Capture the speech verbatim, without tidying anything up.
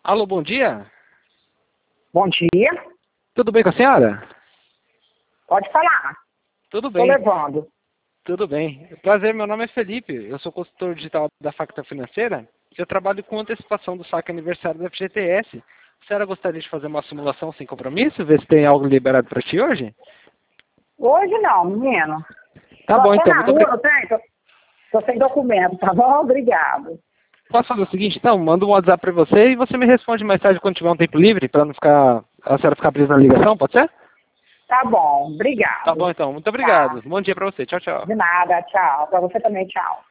Alô, bom dia. Bom dia. Tudo bem com a senhora? Pode falar. Tudo Estou bem. levando. Tudo bem. Prazer, meu nome é Felipe. Eu sou consultor digital da Facta Financeira. Eu trabalho com antecipação do saque aniversário da F G T S. A senhora gostaria de fazer uma simulação sem compromisso? Ver se tem algo liberado para ti hoje? Hoje não, menino. Tá Tô bom, até então. na Muito rua, obri... não tem? Tô, tô sem documento, tá bom? Obrigado. Posso fazer o seguinte, então? Mando um WhatsApp para você e você me responde mais tarde quando tiver um tempo livre, para não ficar a senhora ficar presa na ligação, pode ser? Tá bom, obrigado. Tá bom, então. Muito obrigado. Tá. Bom dia para você. Tchau, tchau. De nada, tchau. Pra você também, tchau.